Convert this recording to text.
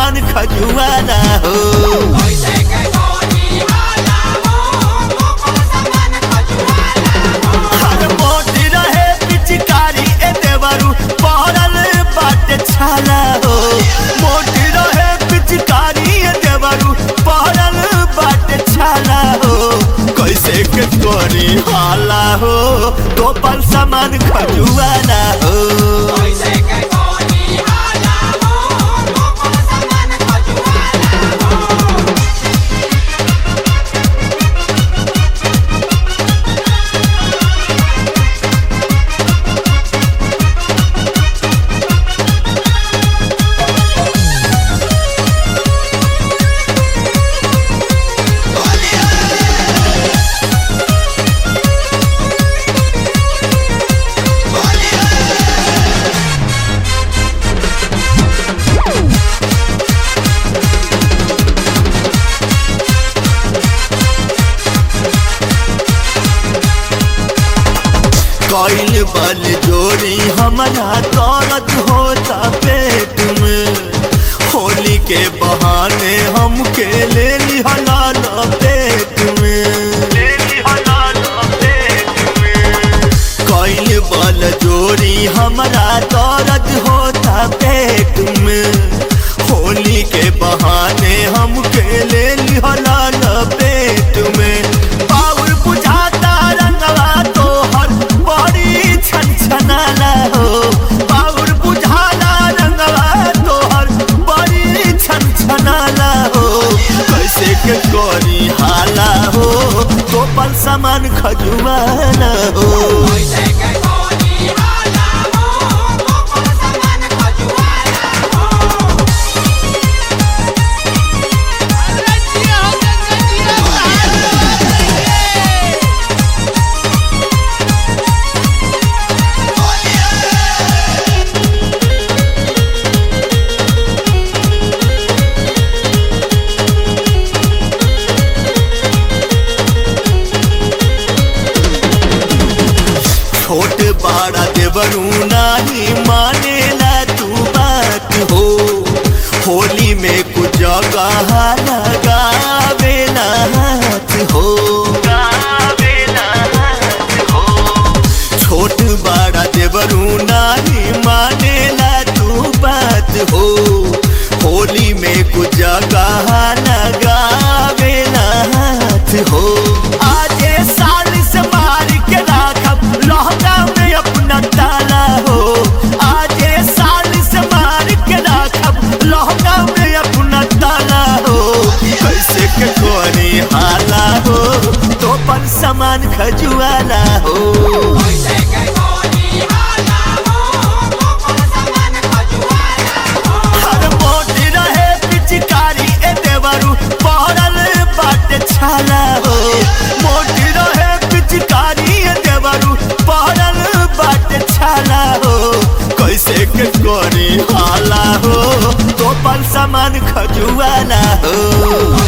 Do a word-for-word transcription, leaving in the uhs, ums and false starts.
सामान खजुआला हो। हर मोटी रहे पिचकारी ए देवरू पहरल बाटे छाला हो। मोटी रहे पिचकारी ए देवरू पहरल बाटे छाला हो। कैसे के करी हाला हो तो पर सामान खजुआला हो। कैल बल जोड़ी हमारा दर्द होता पेट में। होली के बहाने हमके ले लिहला पेट में। कैल बल जोड़ी हमारा दर्द होता पेट में। होली के बहाने हमके ले लिहला पेट में। बाउर बुझाता रंगवा तोहर बड़ी छनछनाला हो। बाउर बुझाला रंगवा तोहर बड़ी छनछनाला हो। कैसे के करी हाला हो तो पर सामान खजुआला हो। छोट बड़ा देवरू नाही मानेला तू बात हो। होली में कुछ जगह लगावेला हाथ हो। छोट बड़ा देवरू नाही मानेला तू बात हो। होली में कुछ जगह लगावेला हाथ हो। आज साल से मार के राखब लहंगा में अपना ताला हो। आज साल से मार के राखब लहंगा में अपना ताला हो। कैसे के करी हाला हो तो पर सामान खजुआला हो। हर मोटी रहे पिचकारी ए देवरू पहरल बाटे छाला हो। मोटी रहे पिचकारी ए देवरू पहरल बाटे छाला हो। कैसे के करी हाला हो तो पर सामान खजुआला हो।